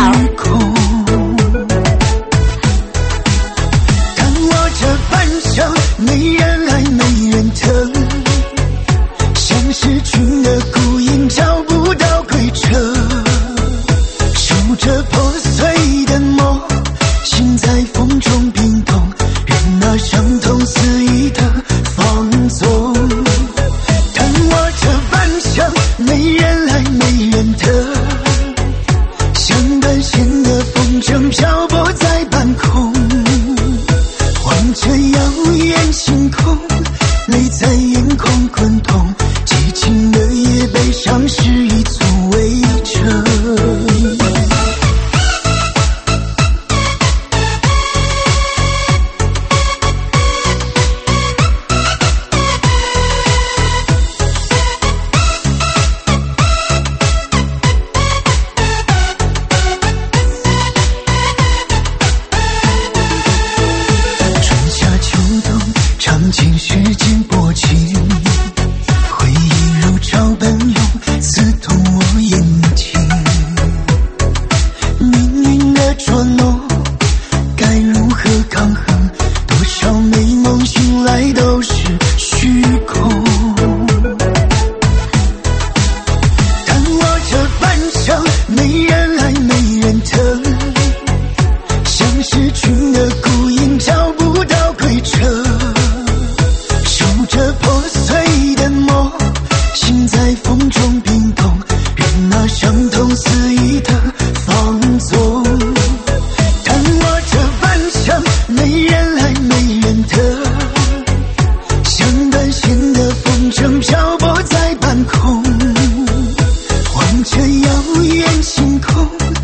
空，泪在眼眶滚动，激情的夜，悲伤是一组围城。看我这半生没人来，没人疼，像是群的孤影找不到归程。守着破碎的梦，心在风中冰冻，任那伤痛肆意的放纵。看我这半生没人来，没人疼，像断线的风筝飘泊在半空。忘却遥远星空，泪在眼眶滚动，激情的夜，悲伤是一组围城。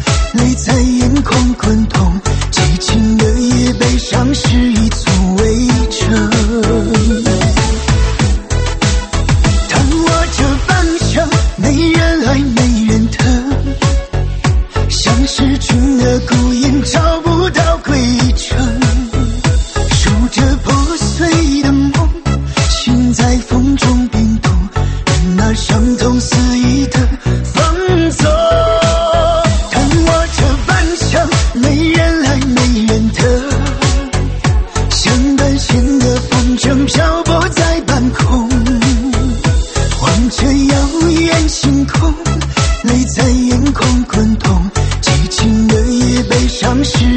看我这半生没人爱没人疼，像是群的孤影找不到归程。守着破碎的梦，心在风中冰冻，任那伤痛肆意的放纵。看我这半生没人爱没人疼，像断线的风筝漂泊在半空。望着遥远星空，泪在眼眶滚动，激情的夜，悲伤是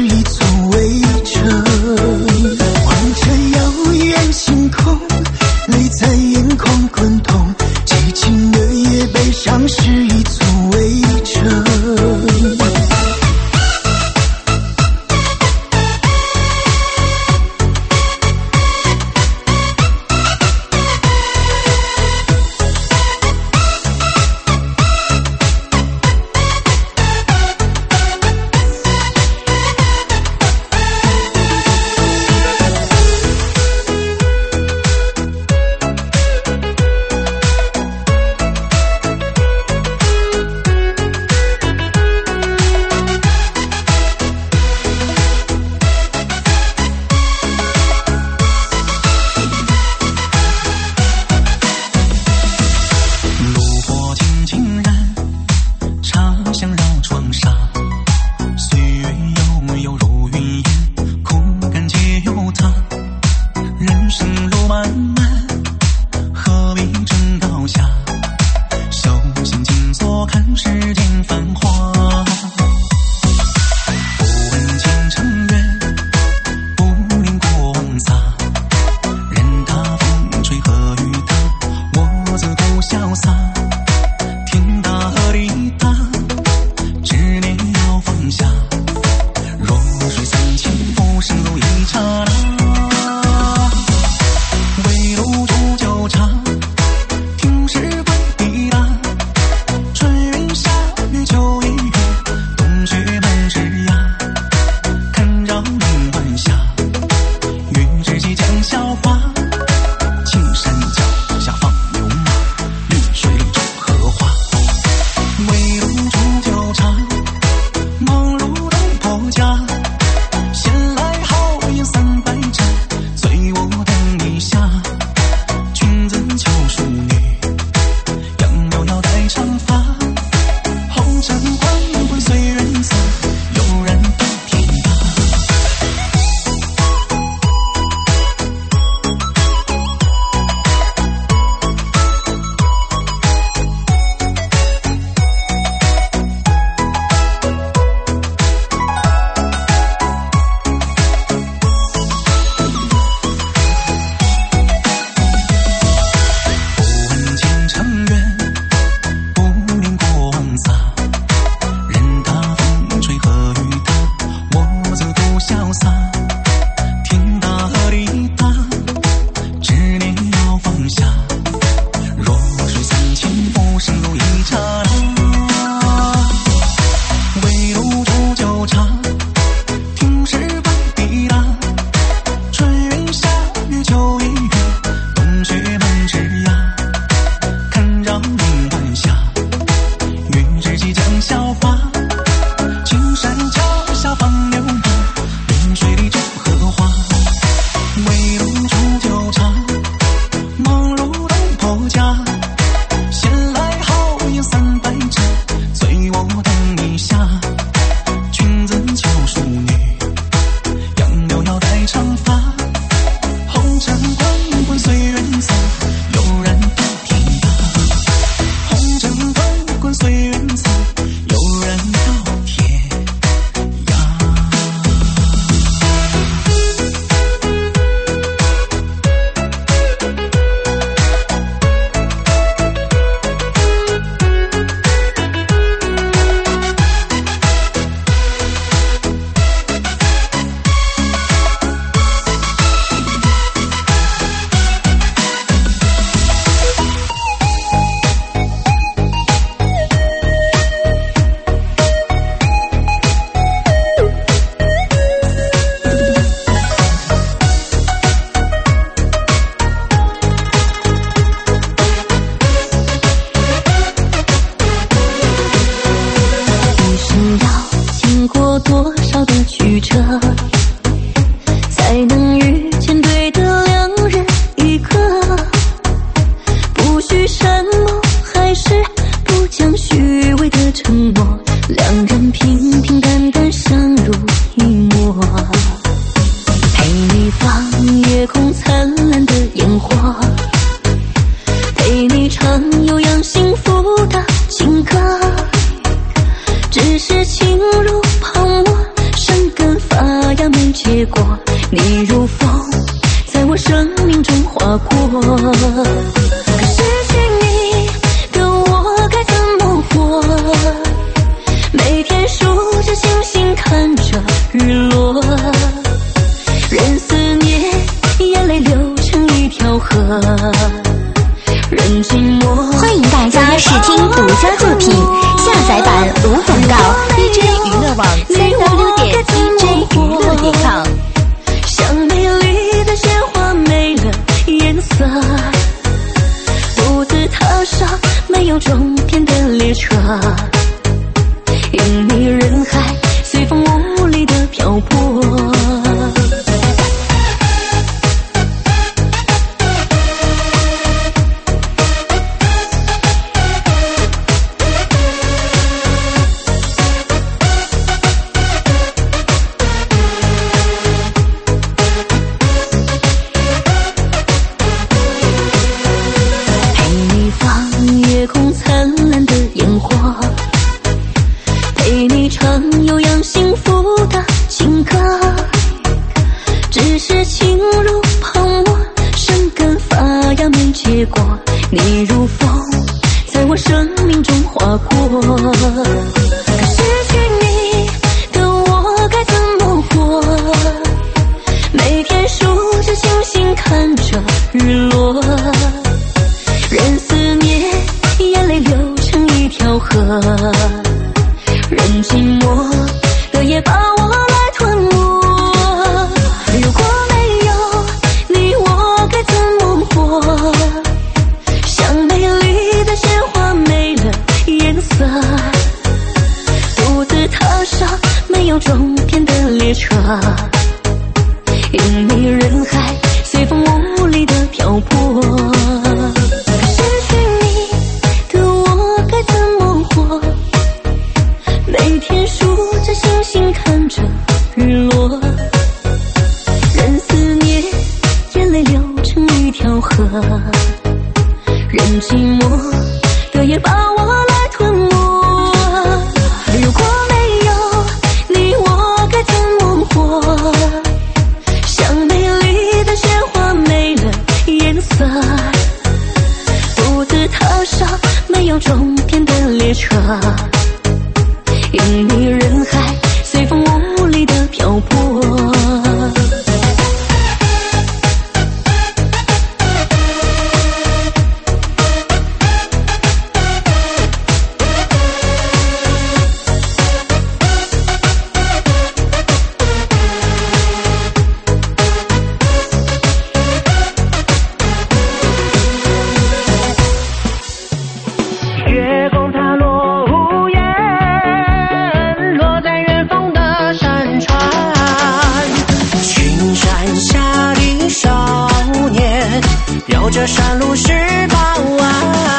多少的曲折，才能遇见对的两人一个。不许山盟，还是不讲虚伪的承诺，两人平平淡淡相濡以沫。陪你放夜空灿烂的烟火，陪你唱悠扬幸福的情歌。只是情如泡沫，生根发芽没结果，你如风在我生命中划过。可失去你的我该怎么活？每天数着星星，看着日落，任思念眼泪流成一条河，任寂寞。 欢迎大家试听独家作品，下载版无广告 ，DJ 娱乐网3W.DJ 娱乐.com。 像美丽的鲜花没了颜色，独自踏上没有终点的列车，隐匿人海，随风无力的漂泊。夜空灿烂的烟火，陪你唱悠扬幸福的情歌。只是情如泡沫，生根发芽没结果，你如风在我生命中划过。可失去你的我该怎么活？每天数着星星，看着日落，任思念眼泪流成一条河，任寂寞的夜把我来吞没。如果没有你，我该怎么活？像美丽的鲜花没了颜色，独自踏上没有终点的列车，隐匿人海，随风无力的漂泊。每天数着星星，看着日落，任思念眼泪流成一条河，任寂寞的夜把我来吞没。如果没有你，我该怎么活？像美丽的鲜花没了颜色，独自踏上没有终点的列车，隐匿人海，随风无力的漂泊。 月光它落无言，落在远方的山川。群山下的少年，绕着山路十八弯。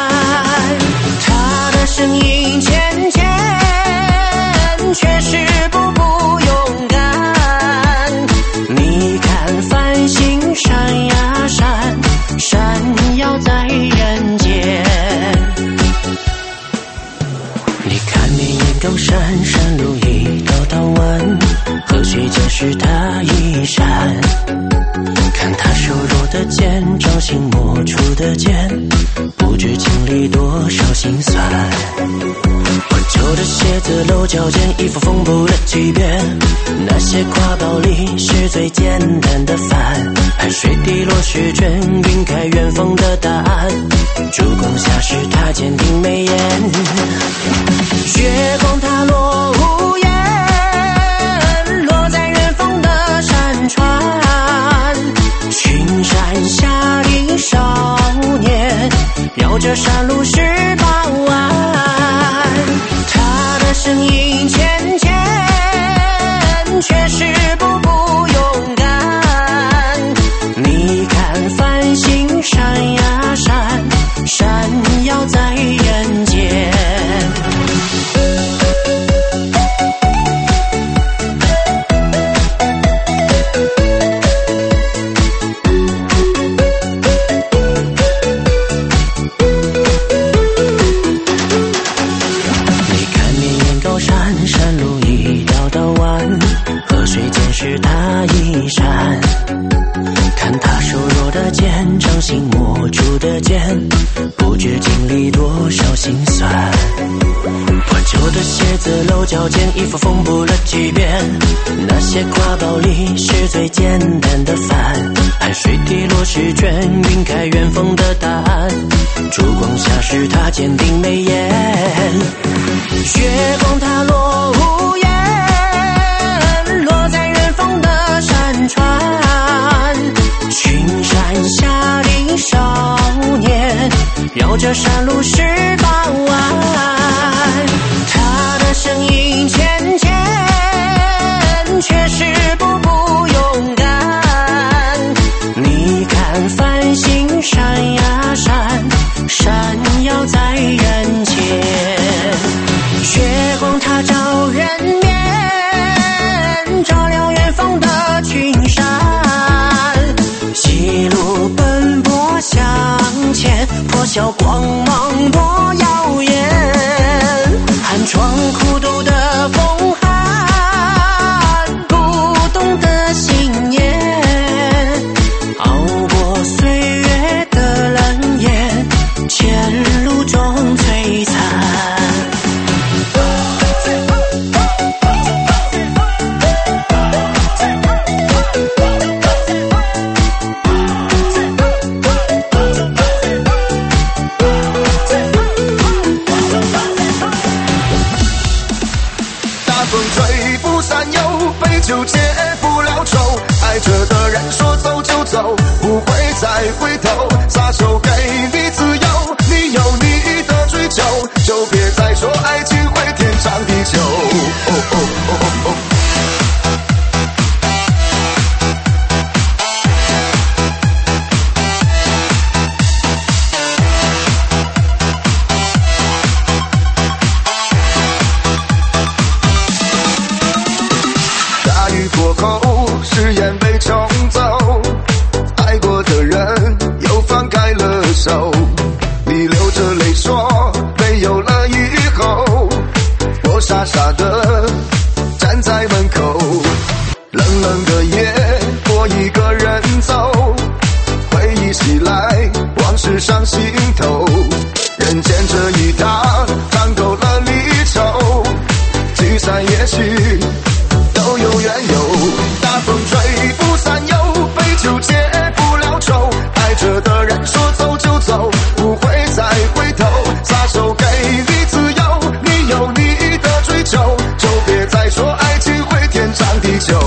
他的身影浅浅，却是步步勇敢。你看繁星闪呀闪，闪耀在人间。你看绵延高山，山路一道道弯，和谁将是他一闪？看他瘦弱的肩，掌心磨出的茧，不知经历多少心酸。破旧的鞋子露脚尖，一副缝补的奇变，那些挎包里是最简单的饭。汗水滴落试卷，晕开远方的答案，烛光下是他坚定眉眼。月光它落无言，落在远方的山川。群山下的少年，绕着山路十八弯。他的身影浅浅， 是他一闪，看他瘦弱的肩，掌心握住的剑，不知经历多少心酸。破旧的鞋子露脚尖，衣服缝补了几遍，那些挎包里是最简单的饭，汗水滴落试卷，晕开远方的答案，烛光下是他坚定眉眼，月光它落无言，落在远方的山川，群山下的少年，绕着山路十八弯，他的声音浅浅，却是步步勇敢。你看繁星闪呀闪，闪耀在人间，月光它照人面，照亮远方的群山，一路奔波向前，破晓光芒多耀眼，寒窗苦读的风寒，不懂的信念，熬过岁月的冷眼，前路中璀璨。 就解不了愁，爱着的人说走就走，不会再回头，撒手给你自由，你有你的追求，就别再说爱情会天长地久。誓言被冲走，爱过的人又放开了手，你流着泪说没有了以后，我傻傻的站在门口，冷冷的夜我一个人走，回忆袭来往事上心头，人间这一趟尝够了离愁，聚散也许都有缘由，大风吹不散忧，杯酒解不了愁，爱着的人说走就走，不会再回头，撒手给你自由，你有你的追求，就别再说爱情会天长地久。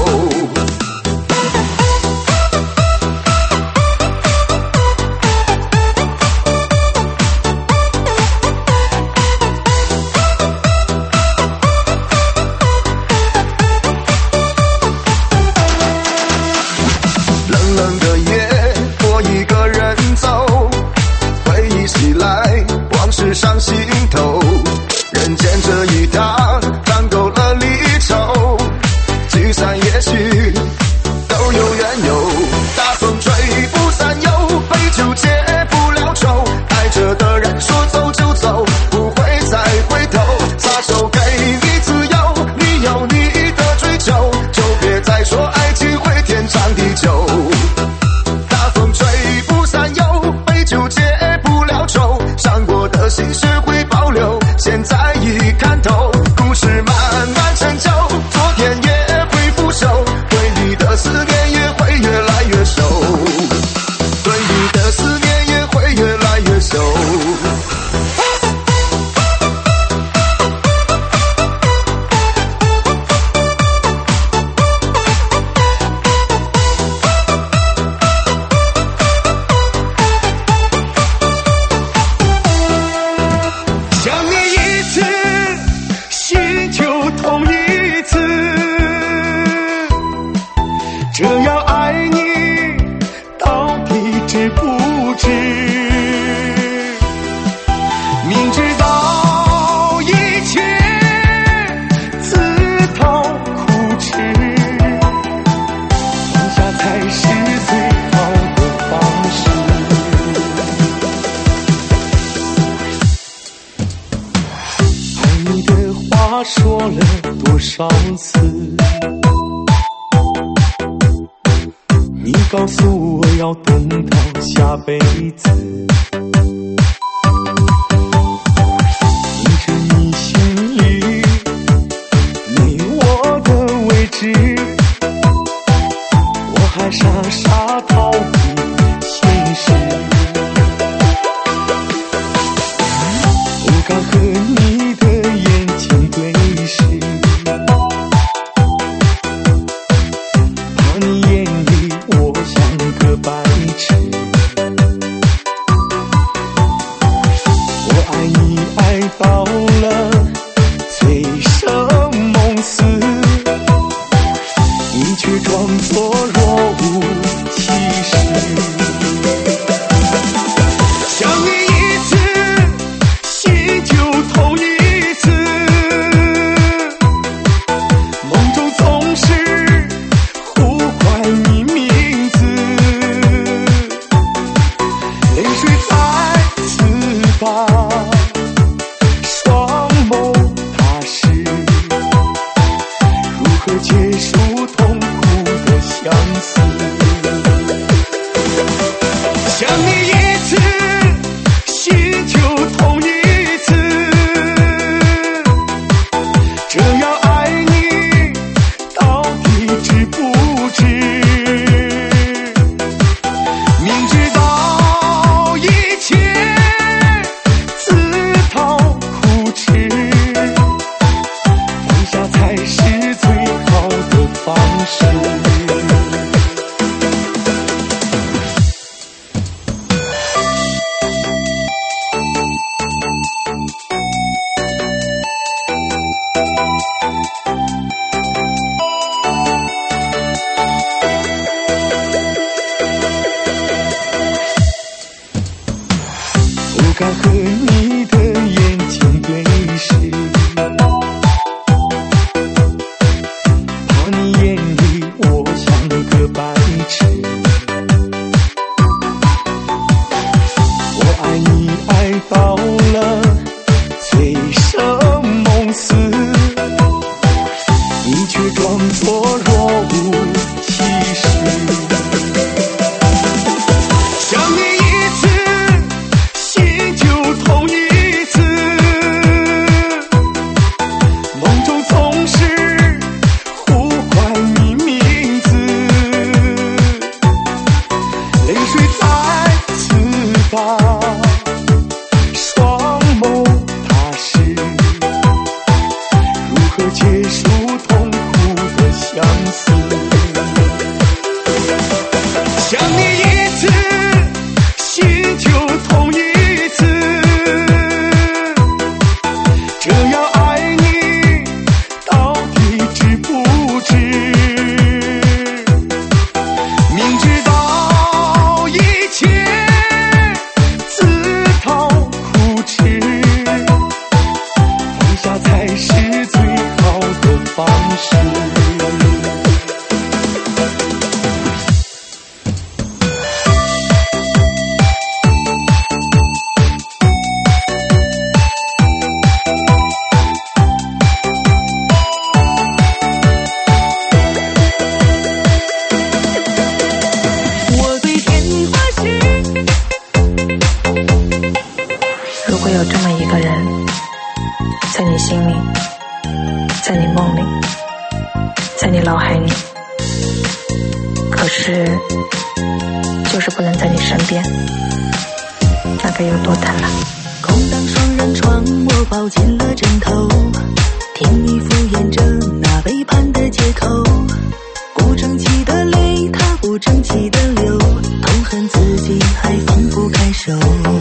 上心头，人间这一趟尝够了离愁，聚散也许都有缘由，大风吹不散忧，杯酒解不了愁，爱着的人说走就走，不会再回头，撒手给你自由，你有你的追求，就别再说爱情会天长地久，大风吹不散忧，杯酒解不了愁，伤过的心学会保留，现在已看透，故事慢慢成就，昨天也会腐朽，对你的思念也会越来越熟，对你的思念也会越来越熟。 你告诉我要等到下辈子，凭着你心里你我的位置，我还傻傻逃避现实，不敢和你的眼睛对视，怕你眼里我像个白痴，我爱你爱到了醉生梦死，你却装作若无其事，想你一次心就痛一次，梦中总是呼唤你名字，泪水再次把双眸打湿，如何结束痛苦的相思，想你一次心就痛一次，这样爱你到底值不值，明知道一切自讨苦吃，放下才是最好的方式。不敢和你的眼睛对视，怕你眼里我像个白痴，我爱你爱到了醉生梦死，你却装作若无其事，想你一次心就痛一次，梦中总是呼唤你名字，泪水再次把双眸打湿，如何结束痛苦的相思，想你一次心就痛一次，这样爱你到底值不值，明知道一切自讨苦吃，放下才是最好的方式。我对天发誓， 如果有这么一个人，在你心里，在你梦里，在你脑海里，可是就是不能在你身边，那该有多淡啊。 空荡双人床，我抱紧了枕头，听你敷衍着那背叛的借口，不争气的泪，它不争气的流，痛恨自己还放不开手，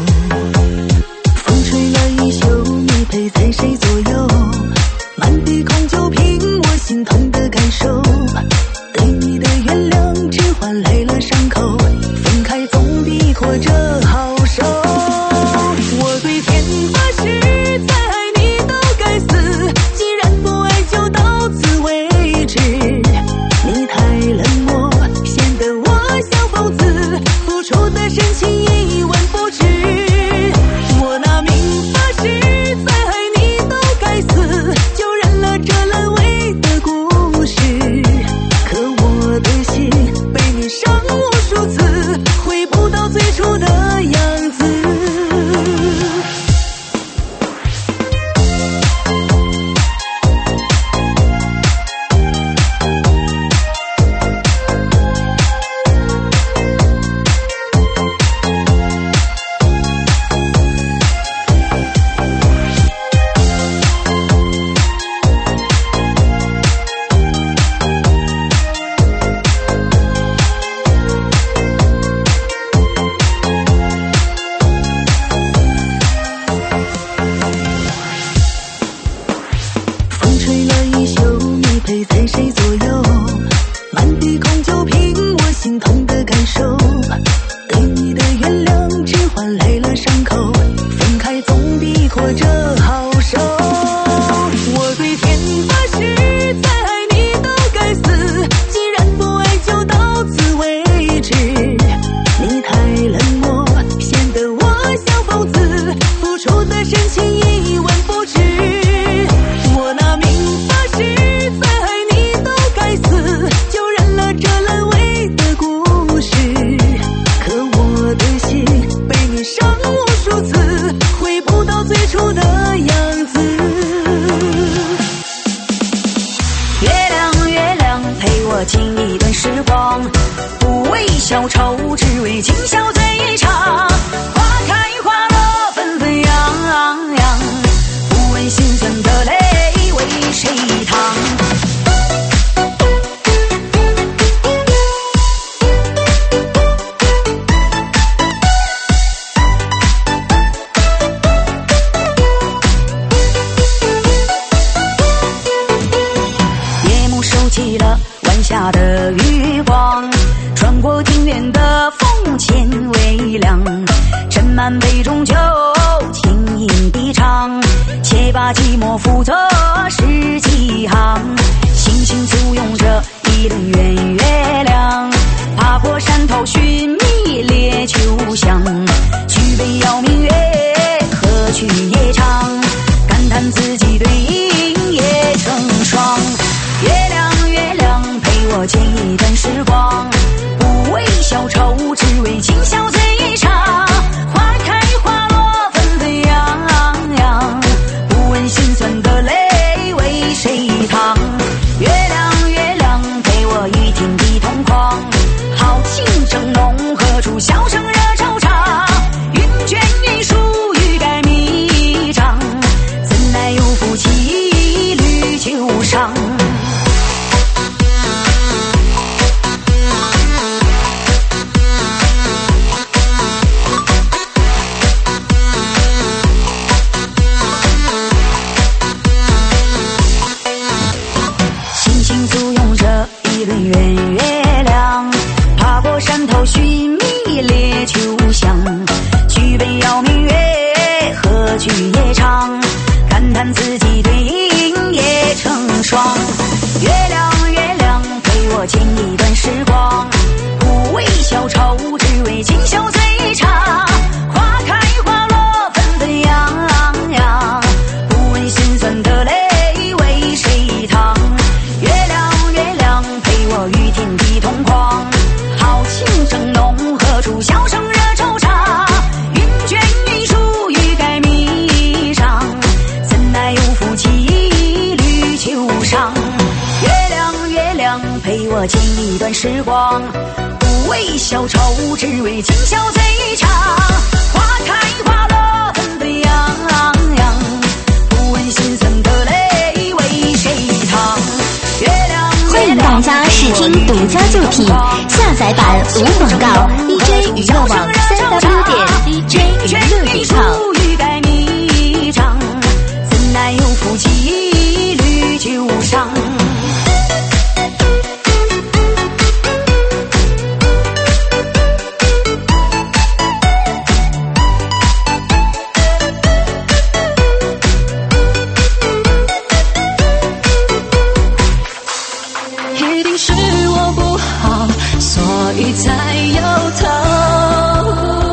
风吹了一宿，你陪在谁左右，满地空酒瓶，我心痛的感受，对你的原谅只换来了伤口，分开总比活着好受。我对天发誓，再爱你都该死，既然不爱就到此为止，你太冷漠，显得我像疯子，付出的深情一文不值，我拿命发誓，再爱你都该死，就认了这烂尾的故事，可我的心被你伤了我尽一段时光，不为消愁，只为今宵最长。花开花落，纷纷扬扬，不问心酸的泪为谁淌。起了晚霞的余光，穿过庭院的风前微凉，斟满杯中酒，轻吟低唱，且把寂寞赋作诗几行。星星簇拥着一轮圆月亮，踏破山头寻觅烈秋香。举杯邀明月，何去夜长，感叹自己对影也成双。月亮陪我见一段时光，不为消愁，只为今宵最长。花开花落，纷纷扬，不问心酸的泪为谁淌。月亮陪我与天地同框，豪情正浓，何处笑声惹惆怅。云卷云舒，欲盖弥彰，怎奈有负气履旧伤。一轮圆月亮，踏过山头寻觅烈秋香。举杯邀明月，何去夜长，感叹自己对影也成双。月亮陪我见一段时光，不为消愁，只为今宵最长。花开花落，纷纷扬，不问心酸的泪为谁淌。我与天地同框，豪情正浓，何处笑声惹惆怅。云卷云舒，欲盖弥彰，怎奈有负气履旧伤。月亮陪我见一段时光，不为消愁，只为今宵最长。花开花落，纷纷扬，不问心酸的泪为谁淌。 欢迎大家试听独家作品，下载版无广告 ，DJ 娱乐网3w.dj 娱乐.com。 欲盖弥彰，怎奈有负气履旧伤。才有头，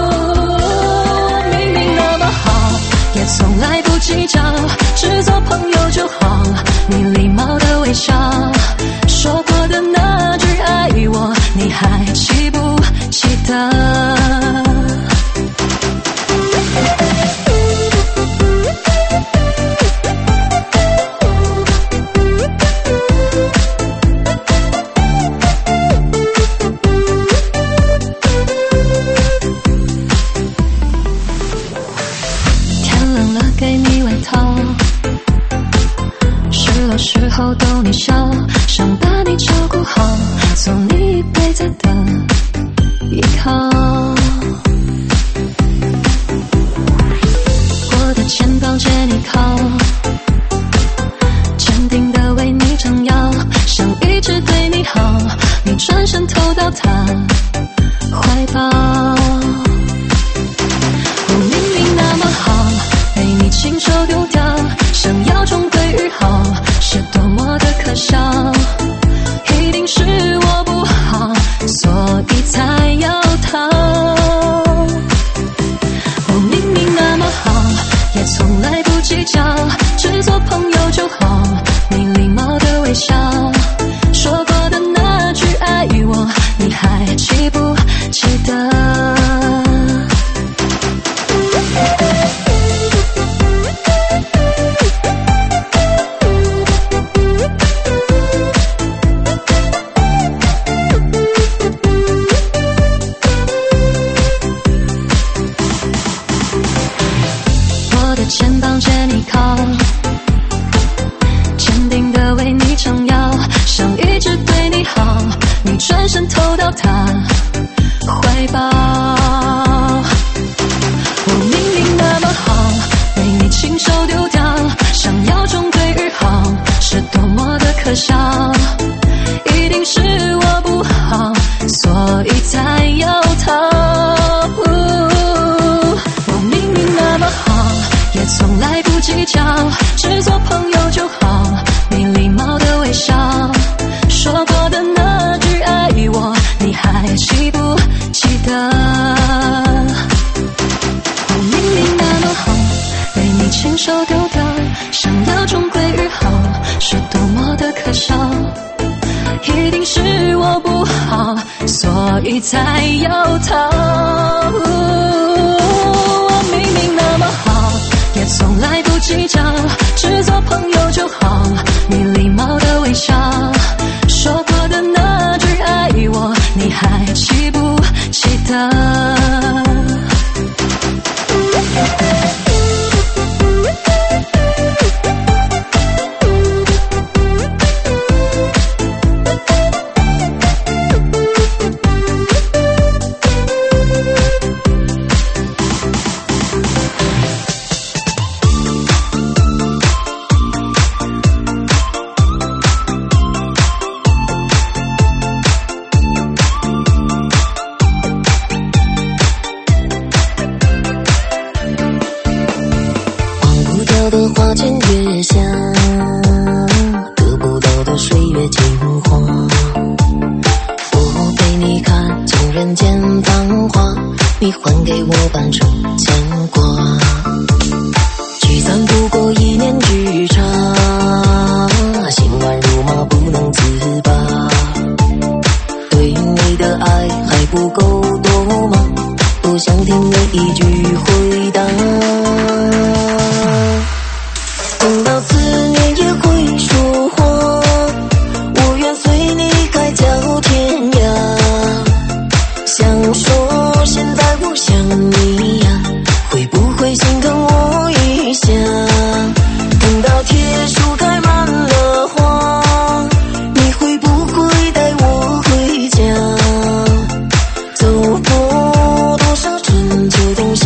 明明那么好，也从来不计较，只做朋友就好。你礼貌的微笑，说过的那句爱我，你还记不记得？时候逗你笑， 渗透到他怀抱。我明明那么好，被你亲手丢掉，想要重归于好，是多么的可笑。一定是我不好，所以才要逃。我明明那么好，也从来不计较，只做朋友就好，没礼貌的微笑。说过的那句爱我，你还记不记得？我明明那么好，被你亲手丢掉，想要重归于好，是多么的可笑。一定是我不好，所以才要逃。我明明那么好，也从来不计较，只做朋友就好，没礼貌的微笑。说过的那句爱我，你还记不记得？ 走过多少春秋冬夏。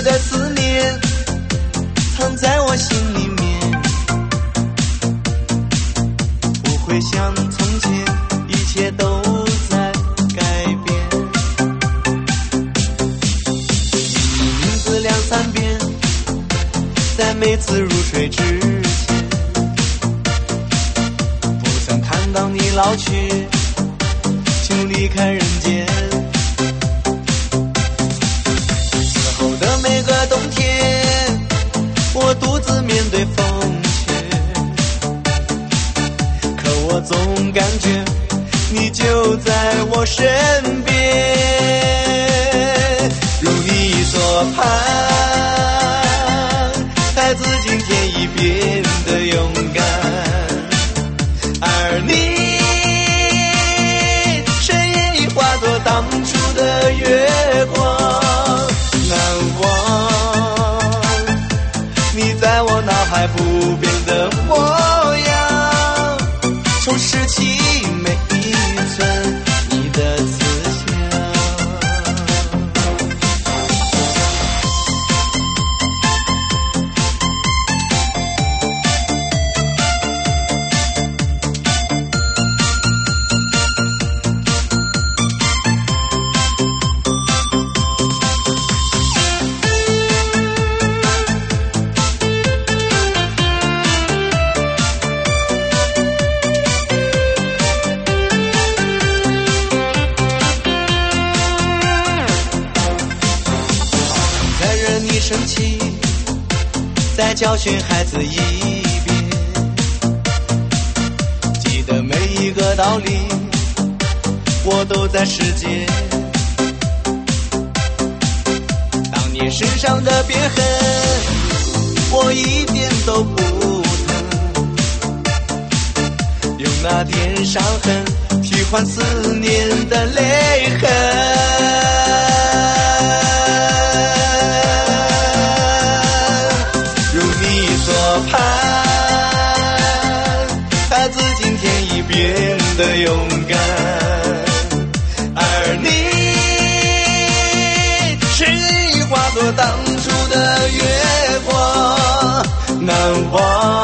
的思念藏在我心里面，不会像从前一切都在改变。你名字2、3遍，在每次入睡之前，不曾看到你老去就离开人间。此后的每个冬天，我独自面对风雪，可我总感觉你就在我身边。如你所盼，孩子今天已变得勇敢，而你身影已化作当初的月光。难忘你在我脑海不变的模样，重拾起每一寸你的慈祥。生气，再教训孩子一遍，记得每一个道理，我都在世界。当年身上的别痕，我一点都不疼，用那点伤痕替换思念的泪痕。盼孩子今天已变得勇敢，而你身影已化作当初的月光。难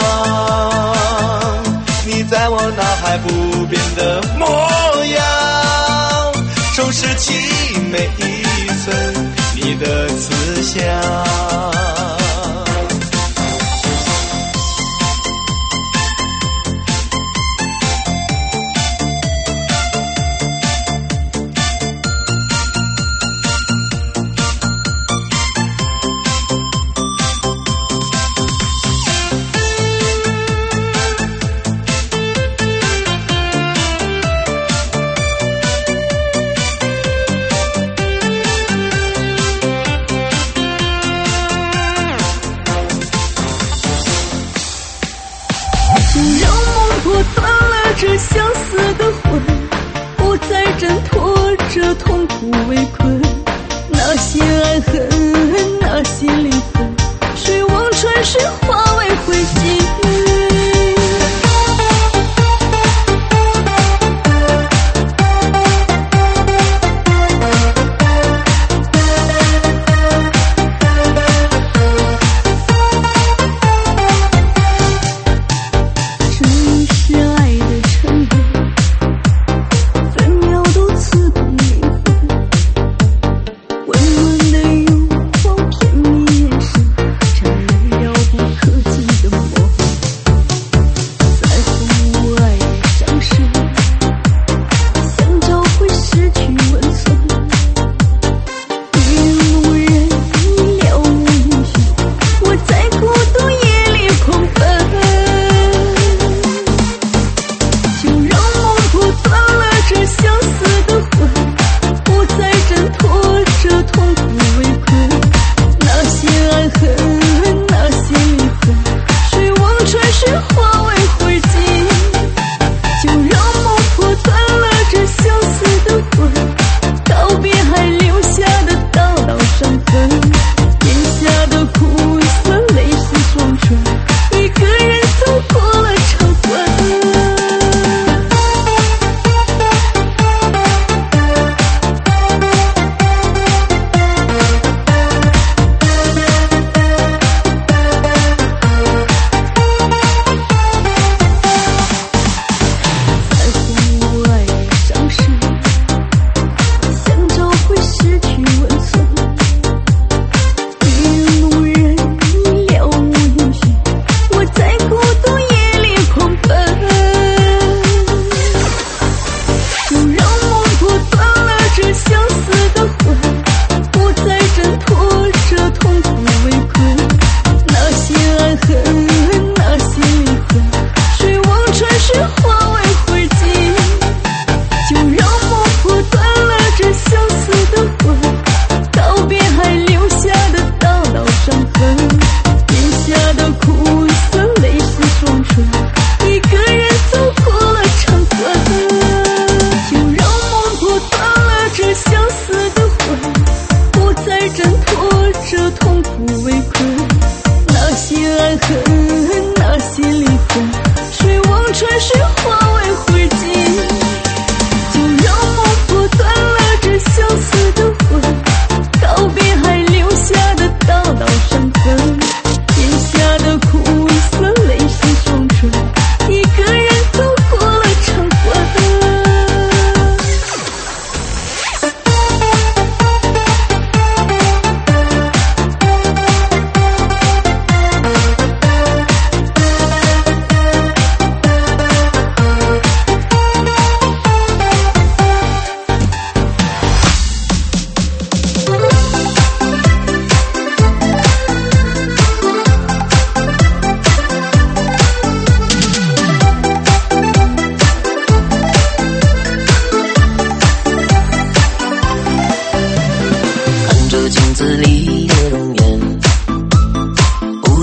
忘你在我脑海不变的模样，重拾起每一寸你的慈祥。 这相思的魂，不再挣脱着痛苦围困。那些爱恨，那些离分，水往船时化为灰烬。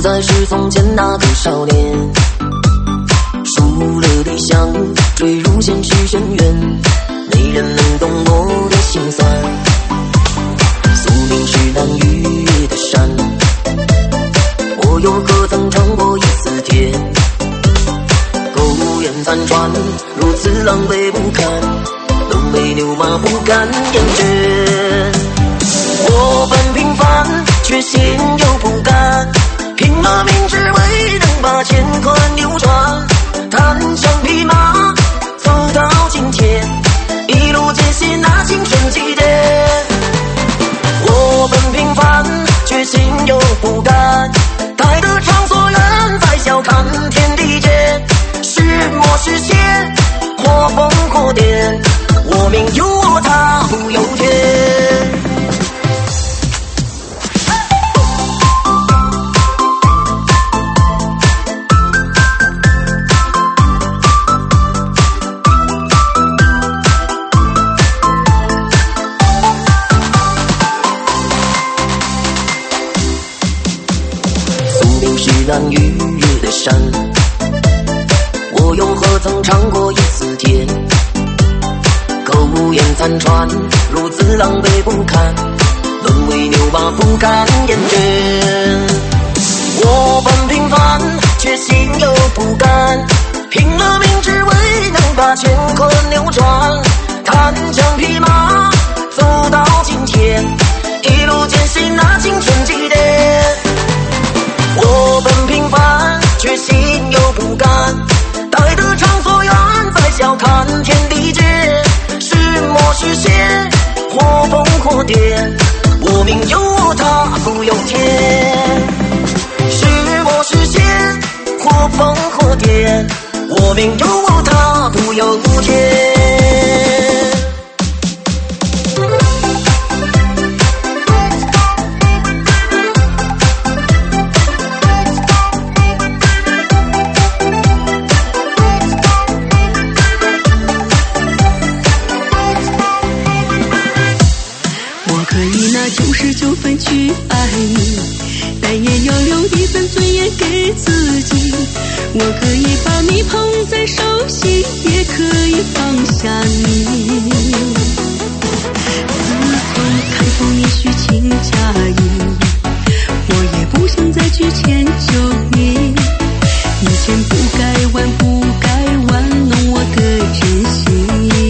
再是从前那个少年，输了理想，坠入现实深渊，没人能懂我的心酸。宿命是难逾越的山，我又何曾尝过一丝甜？苟延残喘，如此狼狈不堪，沦为牛马不敢言倦。我本平凡，却心有不甘，拼了命只为能把乾坤扭转，单枪匹马走到今天，一路艰辛那青春积淀。我本平凡，却心有不甘，待得偿所愿，再笑看天地间，是魔是邪，或疯或癫，我命由我，他不由天。难逾越的山，我又何曾尝过一丝甜？苟延残喘，如此狼狈不堪，沦为牛马不敢言倦。我本平凡，却心有不甘，拼了命只为能把乾坤扭转，单枪匹马走到今天，一路艰辛那青春积淀。我本平凡，却心有不甘，待得偿所愿，再笑看天地间，是魔是邪，或疯或癫，我命由我，他不由天。是魔是邪，或疯或癫，我命由我，他不由天。 99分去爱你，但也要留一份尊严给自己。我可以把你捧在手心，也可以放下你。自从看透你虚情假意，我也不想再去迁就你。以前不该玩，不该玩弄我的真心。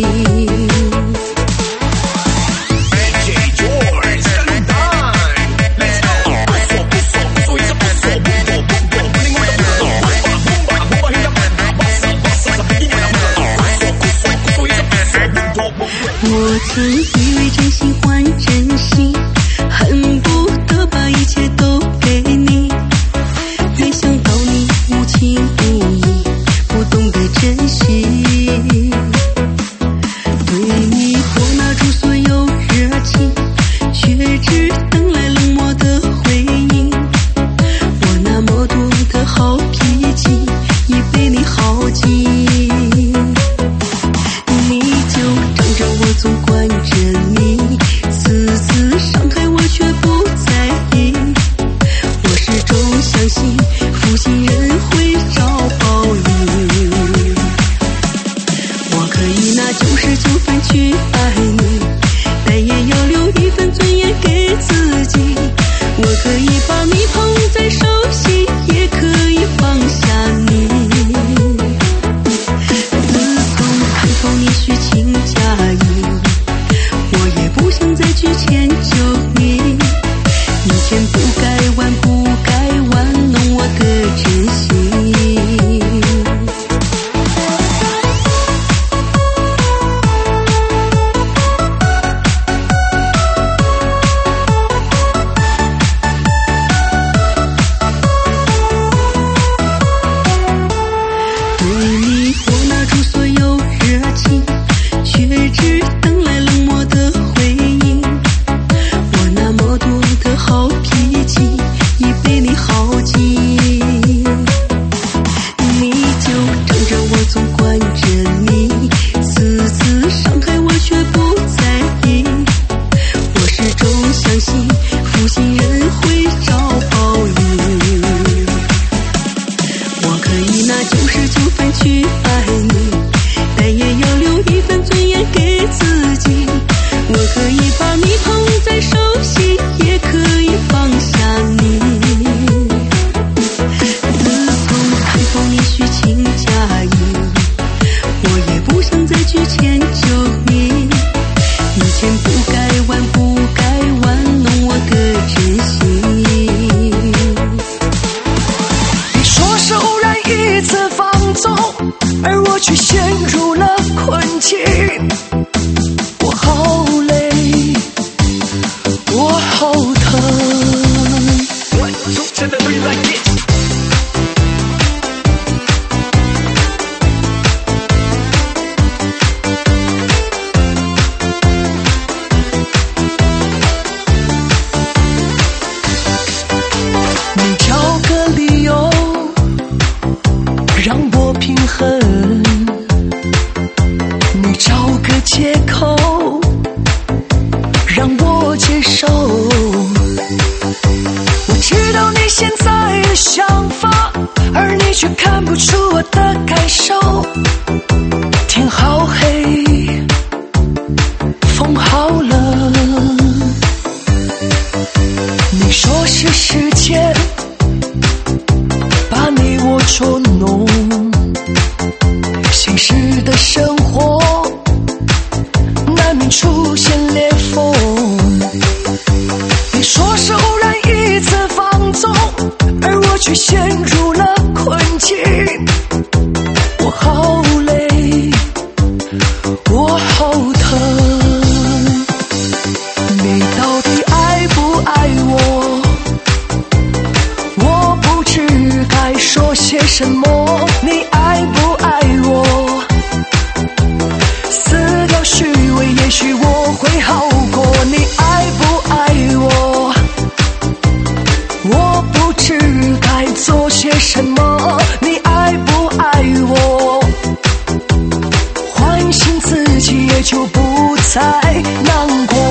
我曾以为真心换真心，恨不得把一切都给你，没想到你无情无义，不懂得珍惜。对你我拿出所有热情，却只等来冷漠的回应。我那么多的好脾气，已被你耗尽。我总管着你，次次伤害我却不在意。我始终相信负心人会找报应。我可以拿99分去爱你，但也要留一份尊严给自己。我可以把你捧在手心，也可以放下你。自从看透你虚情假意，我也不想再去迁就你。以前不该玩，不该玩弄我的真心。对你我拿出所有热情，却只等来冷漠的回应。我那么多的好脾气，已知道你现在的想法，而你却看不出我的感受。天好黑，风好冷，你说是时间把你我捉弄，现实的生活难免出现裂缝。你说是偶然一次放纵，而我却陷入了困境。我好累，我好疼，你到底爱不爱我？我不知该说些什么。你爱不爱我？撕掉虚伪，也许我会好过。你爱不爱我？我不知该做些什么。你爱不爱我？唤醒自己，也就不再难过。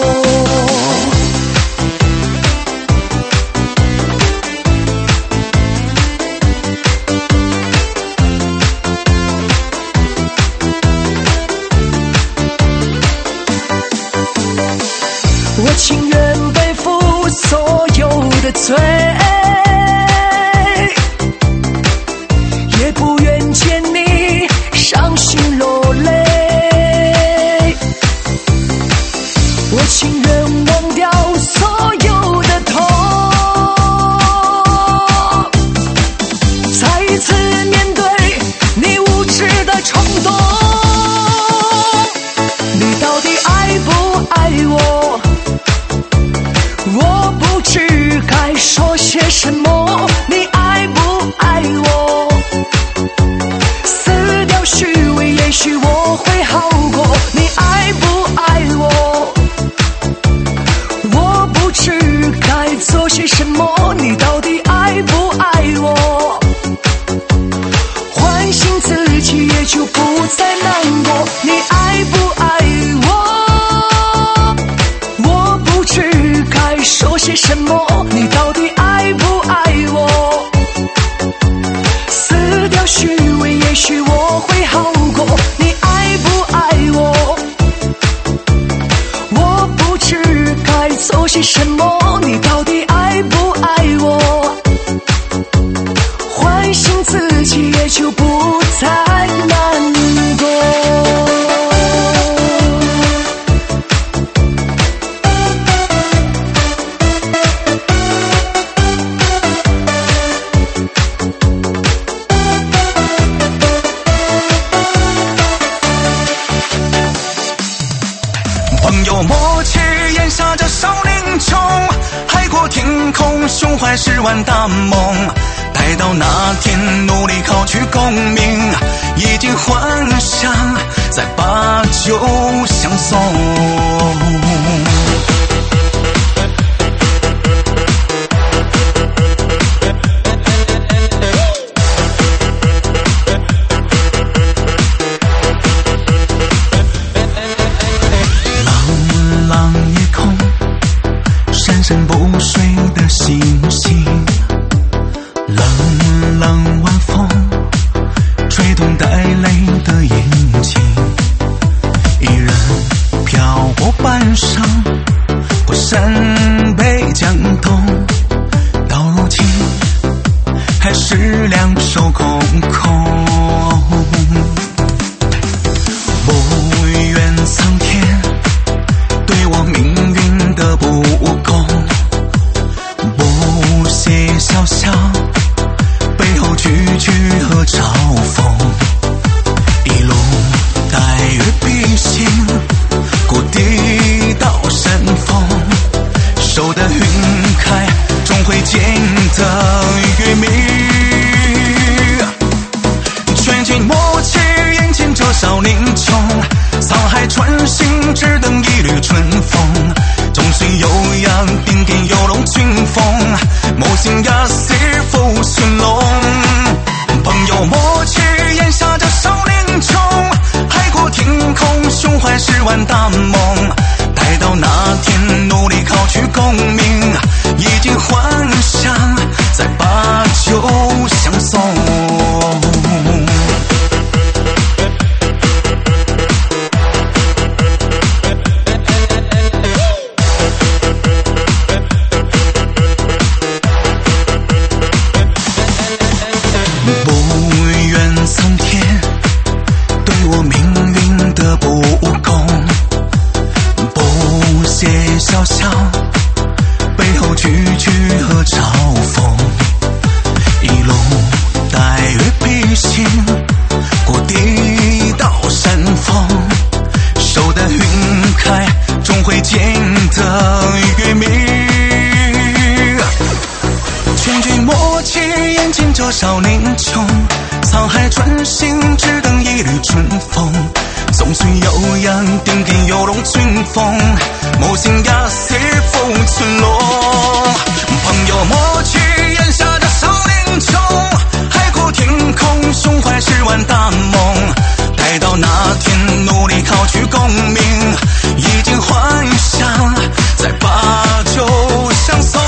我情愿背负所有的罪，也不愿见你伤心落泪。我情愿忘掉所有的痛，再一次面对你无知的冲动。你到底爱不爱我？我不知该说些什么。你爱不爱我？撕掉虚伪，也许我会好过。你爱不爱我？我不知该做些什么。你到底爱不爱我？唤醒自己，也就不再难过。你爱不爱我？我不知该说些什么。你到底爱不爱我？撕掉虚伪，也许我会好过。你爱不爱我？我不知该做些什么。你到底爱不爱我？唤醒自己，也就不再难过。 朋友默契眼下这少年穷，海阔天空，胸怀10万大梦。待到那天努力考取功名，已经幻想再把酒相送。深不睡的星星，冷冷晚风吹动带泪的眼睛，一人漂泊半生，过山北江东，到如今还是两手空空。不怨苍天对我命运的不公，不屑笑笑背后句句和嘲讽，一路带月披星，过地道山峰，守得云开终会见得月明。全尽默契眼前这少年穷，沧海传心只等一缕春风，终须有阳定定有龙群峰，某心呀是否寻龙。朋友默契眼下这少年穷，海阔天空，胸怀10万大梦。待到那天努力考取功名，已经幻默契，眼睛就少年穷。沧海春心，只等一缕春风。总算有人定見有龍穿風，無情也是風存龍。朋友默契，眼下的少年窮，海闊天空，胸懷10萬大夢。待到那天，努力考取功名，已經幻想再把酒相送。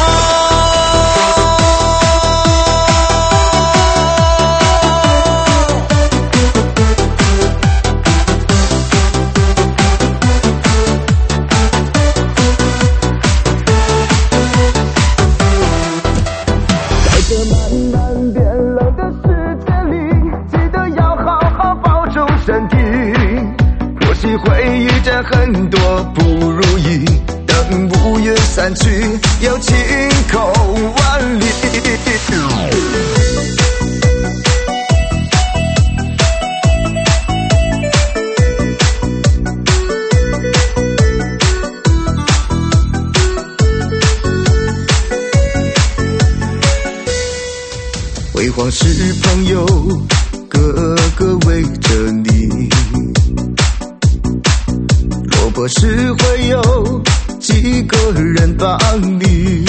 会遇见很多不如意，等乌云散去，有晴空万里。辉煌时朋友个个围着你，落魄时会有几个人帮你，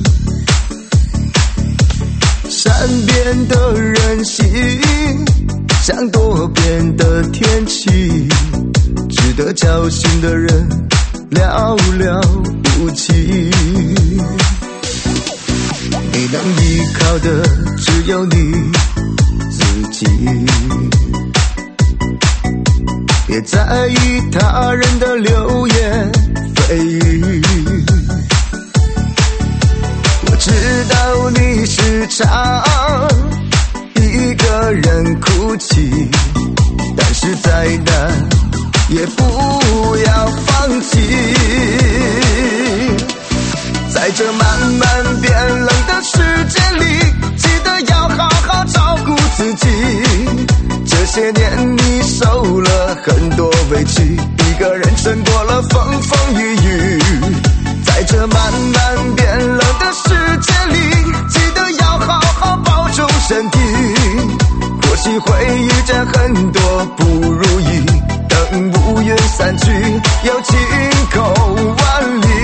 善变的人心像多变的天气，值得交心的人寥寥无几，你能依靠的只有你自己，别在意他人的流言蜚语，我知道你时常一个人哭泣，但是再难也不要放弃，在这慢慢变冷的世界里，记得要好好照顾自己，这些年你受了很多委屈，一个人撑过了风风雨雨，在这慢慢变冷的世界里，记得要好好保重身体，或许会遇见很多不如意，等乌云散去，有晴空万里。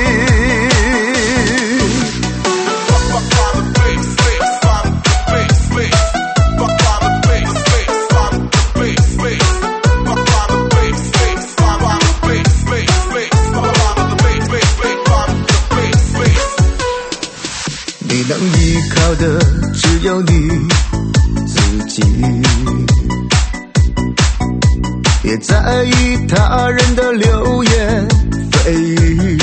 你能依靠的只有你自己，别在意他人的流言蜚语，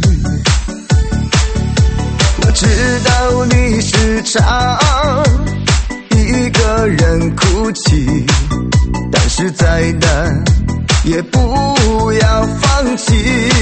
我知道你时常一个人哭泣，但是再难也不要放弃，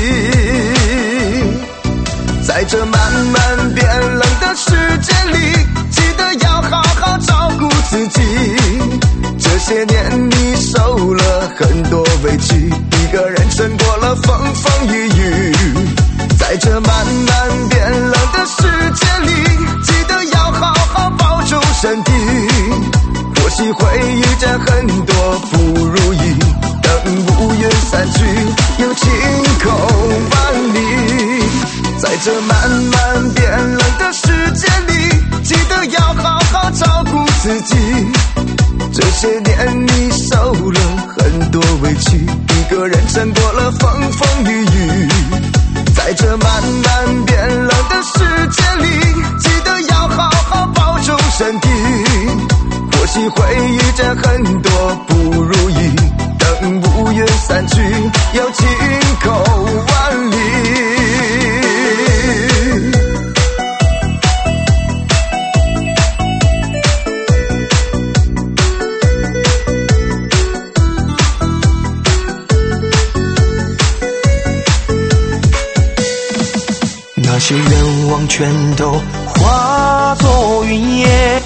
在这慢慢变冷的世界里，记得要好好照顾自己，这些年你受了很多委屈，一个人撑过了风风雨雨，在这慢慢变冷的世界里，记得要好好保重身体，或许会遇见很多不如意，等乌云散去，有晴空万里，在这慢慢变冷的世界里，记得要好好照顾自己，这些年你受了很多委屈，一个人撑过了风风雨雨，在这慢慢变冷的世界里，记得要好好保重身体，或许会遇见很多不如意，等乌云散去，有晴空万里。 那些愿望全都化作云烟，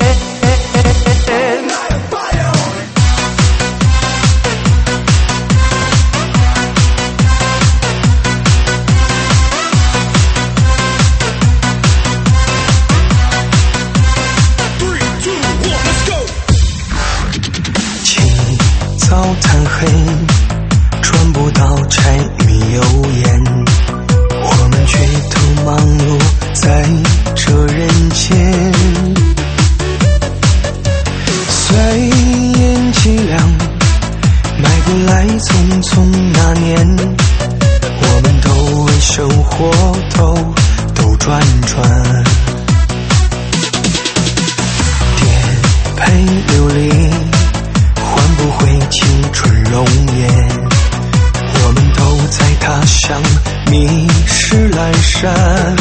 贪黑，穿不到柴米油盐，我们却都忙碌在这人间。岁眼凄凉，买不来匆匆那年，我们都为生活兜转转。颠沛流离，换不回青春容颜，我们都在他乡迷失阑珊。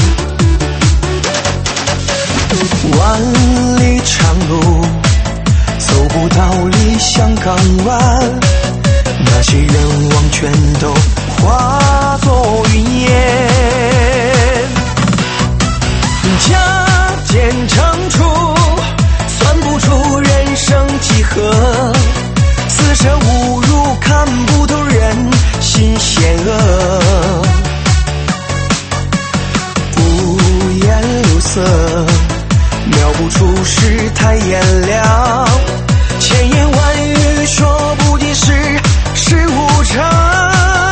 万里长路，走不到理想港湾，那些愿望全都化作云烟。加减乘除，算不出人生几何，四舍五入看不透人心险恶。五颜六色，描不出世态炎凉，千言万语说不尽世无常。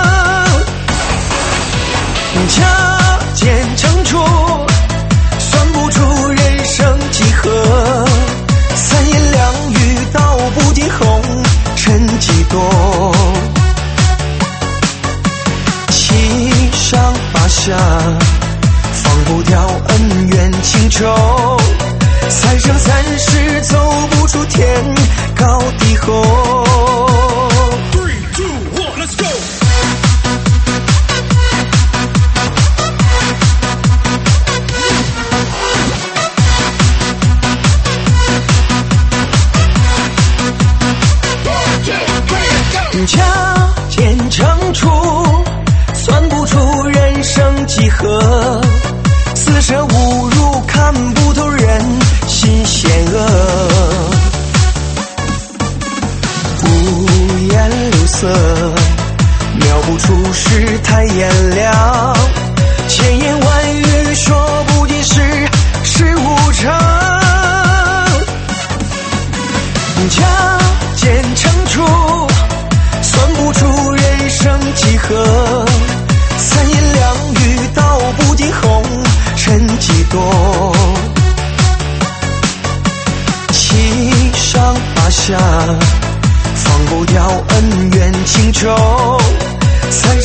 加减乘除，算不出人生几何，三言两语道不尽红尘几多。七上八下，放不掉恩怨情仇，三生三世走不出天高地厚。3、2、1 Let's go。 加减乘除，算不出人生几何，四舍五入看不透人心险恶。五颜六色，描不出世态炎凉，千言万语说不尽世无常。加减乘除，算不出人生几何，三言两语道不尽红尘几多。七上八下，放不掉恩怨情仇，三